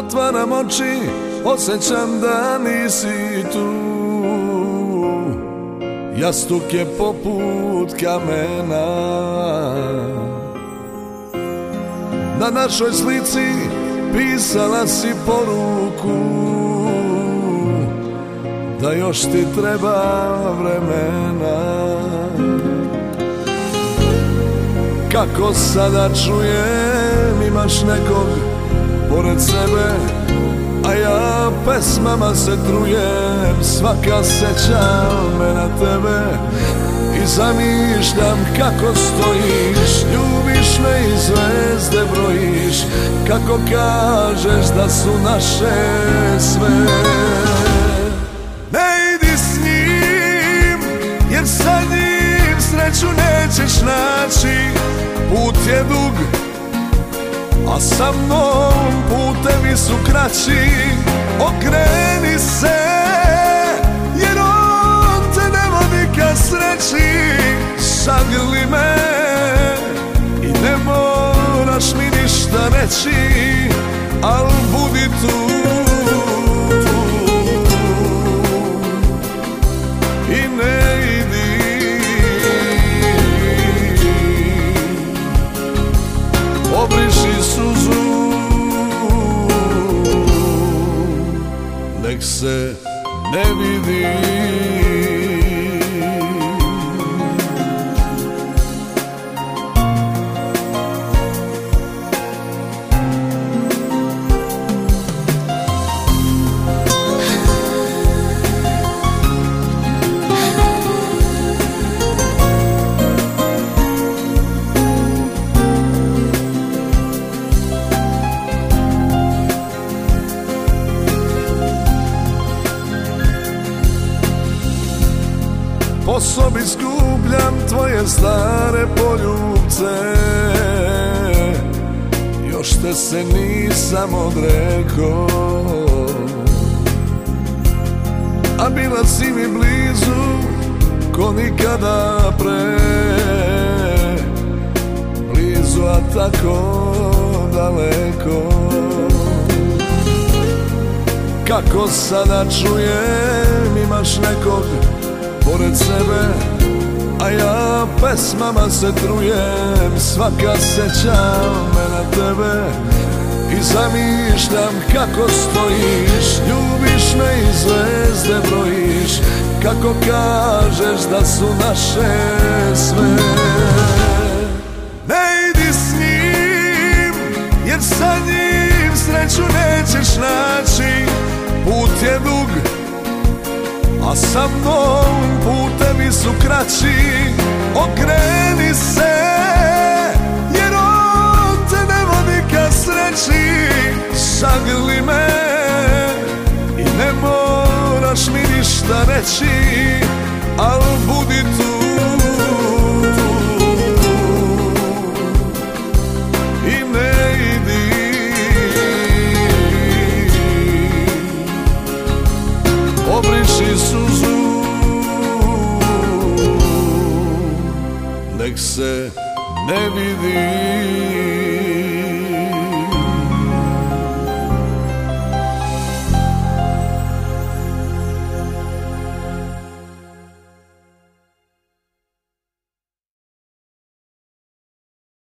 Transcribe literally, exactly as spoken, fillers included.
otvaram oči, osjećam da nisi tu. Jastuk je poput kamena, na našoj slici pisala si poruku da još ti treba vremena. Kako sada čujem, imaš nekog pored sebe, a ja pesmama se trujem. Svaka seća me na tebe i zamišljam kako stojiš. Ljubiš me i zvezde brojiš, kako kažeš da su naše sve. Ne idi s njim, jer sa njim sreću nećeš naći. Put je dug, a sa mnom putevi su kraći. Okreni se, jer on te ne vodi ka sreći. Šagli me i ne moraš mi ništa reći, al budi tu i ne idi. Obriši suzu, nek se ne vidi. Po sobi skupljam tvoje stare poljubce, još te se nisam odrekao, a bila si mi blizu ko nikada pre. Blizu, a tako daleko. Kako sada čujem, imaš nekog pored sebe, a ja pesmama se trujem. Svaka seća me na tebe i zamišljam kako stojiš. Ljubiš me i zvezde brojiš, kako kažeš da su naše sve. Ne idi s njim, jer sa njim sreću nećeš naći. Put je dug, a sa mnom putevi su kraći. Okreni se, jer on te ne vodi ka sreći. Šagli me i ne moraš mi ništa reći, al budi tu i ne idi. Obriši suzu, nek se ne vidi.